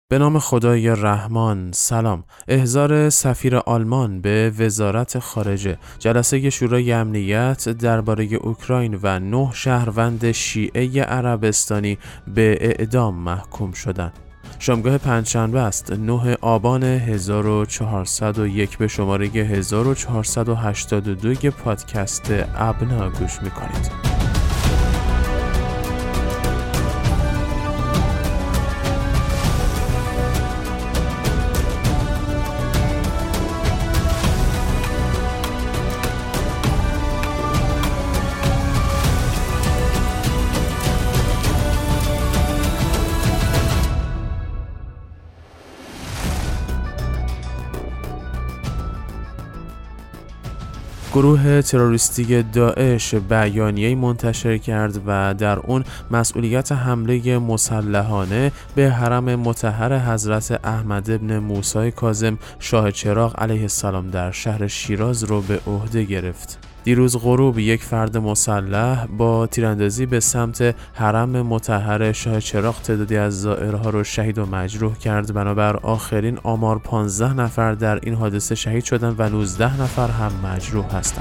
به نام خدای رحمان. سلام. احضار سفیر آلمان به وزارت خارجه. جلسه شورای امنیت درباره اوکراین و 9 شهروند شیعه عربستانی به اعدام محکوم شدند. شامگاه پنجشنبه است، 9 آبان 1401 به شماره 1482 پادکست ابنا گوش میکنید. گروه تروریستی داعش بیانیه‌ای منتشر کرد و در اون مسئولیت حمله مسلحانه به حرم مطهر حضرت احمد بن موسی کاظم شاه چراغ علیه السلام در شهر شیراز رو به عهده گرفت. دیروز غروب یک فرد مسلح با تیراندازی به سمت حرم مطهر شاه چراغ تعدادی از زائرها رو شهید و مجروح کرد. بنابر آخرین آمار 15 نفر در این حادثه شهید شدند و 19 نفر هم مجروح هستند.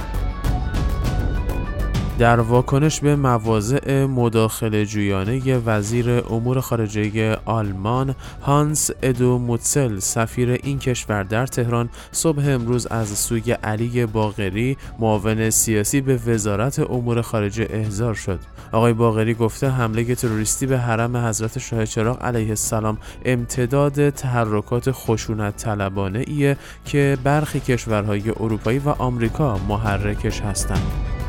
در واکنش به مواضع مداخله جویانه وزیر امور خارجه آلمان هانس ادو موتسل سفیر این کشور در تهران صبح امروز از سوی علی باقری معاون سیاسی به وزارت امور خارجه احضار شد. آقای باقری گفته حمله تروریستی به حرم حضرت شاه چراغ علیه السلام امتداد تحرکات خشونت طلبانه ایه که برخی کشورهای اروپایی و آمریکا محرکش هستند.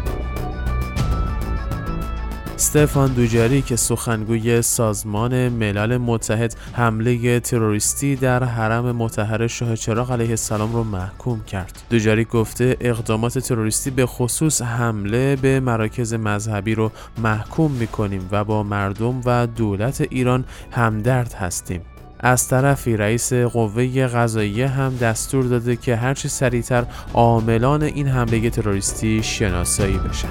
استفان دوجاریک سخنگوی سازمان ملل متحد حمله تروریستی در حرم مطهر شاه چراغ علیه السلام را محکوم کرد. دوجاریک گفته اقدامات تروریستی به خصوص حمله به مراکز مذهبی رو محکوم می‌کنیم و با مردم و دولت ایران همدرد هستیم. از طرفی رئیس قوه قضاییه هم دستور داده که هرچه سریعتر عاملان این حمله تروریستی شناسایی بشن.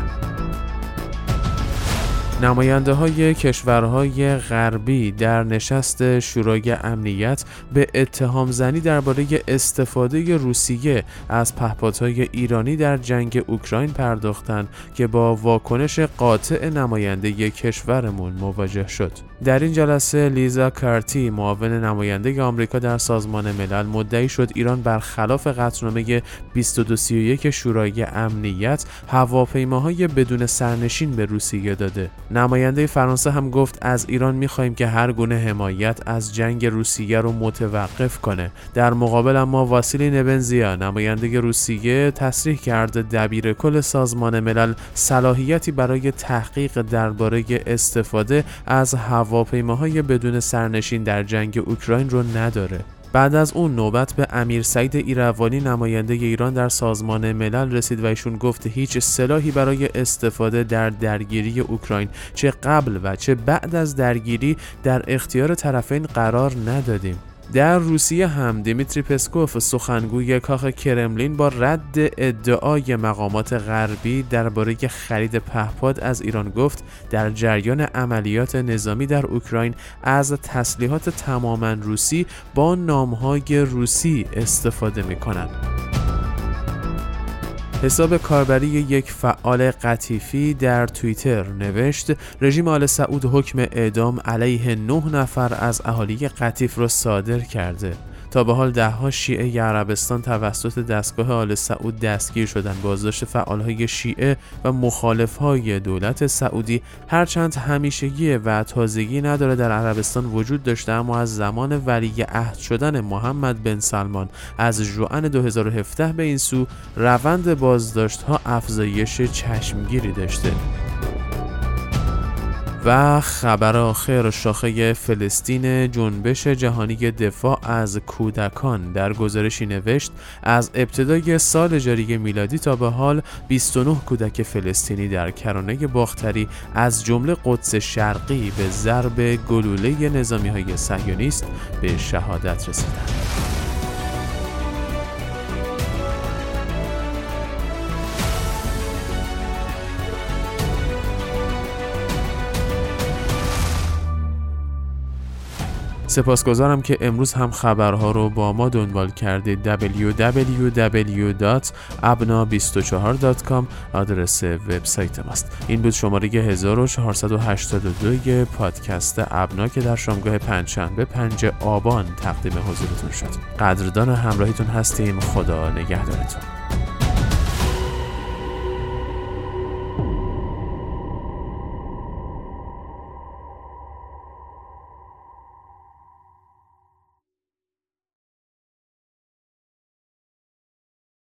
نماینده های کشورهای غربی در نشست شورای امنیت به اتهام زنی درباره استفاده روسیه از پهپادهای ایرانی در جنگ اوکراین پرداختند که با واکنش قاطع نماینده کشورمون مواجه شد. در این جلسه لیزا کارتی معاون نماینده آمریکا در سازمان ملل مدعی شد ایران برخلاف قطعنامه 2231 شورای امنیت هواپیماهای بدون سرنشین به روسیه داده. نماینده فرانسه هم گفت از ایران می‌خوایم که هر گونه حمایت از جنگ روسیه رو متوقف کنه. در مقابل اما واسیلی نبنزیا نماینده روسیه تصریح کرد دبیر کل سازمان ملل صلاحیتی برای تحقیق درباره استفاده از هواپیماهای بدون سرنشین در جنگ اوکراین رو نداره. بعد از اون نوبت به امیر سعید ایروانی نماینده ایران در سازمان ملل رسید و ایشون گفت هیچ سلاحی برای استفاده در درگیری اوکراین چه قبل و چه بعد از درگیری در اختیار طرفین قرار ندادیم. در روسیه هم دیمیتری پسکوف سخنگوی کاخ کرملین با رد ادعای مقامات غربی درباره خرید پهپاد از ایران گفت در جریان عملیات نظامی در اوکراین از تسلیحات تماماً روسی با نامهای روسی استفاده می‌کنند. حساب کاربری یک فعال قطیفی در توییتر نوشت رژیم آل سعود حکم اعدام علیه 9 نفر از اهالی قطیف را صادر کرده. تا به حال ده‌ها شیعه عربستان توسط دستگاه آل سعود دستگیر شدند. بازداشت فعالهای شیعه و مخالفهای دولت سعودی هرچند همیشگی و تازگی نداره در عربستان وجود داشته، اما از زمان ولیعهد شدن محمد بن سلمان از ژوئن 2017 به این سو روند بازداشت‌ها افزایش چشمگیری داشته. و خبر آخر، شاخه فلسطین جنبش جهانی دفاع از کودکان در گزارشی نوشت از ابتدای سال جاری میلادی تا به حال 29 کودک فلسطینی در کرانه باختری از جمله قدس شرقی به ضرب گلوله نظامی‌های صهیونیست به شهادت رسیدند. سپاسگزارم که امروز هم خبرها رو با ما دنبال کردید. www.abna24.com آدرس وبسایت ماست. این بود شماره 1482 پادکست ابنا که در شامگاه پنجشنبه 5 آبان تقدیم حضورتون شد. قدردان همراهیتون هستیم. خدا نگهدارتون.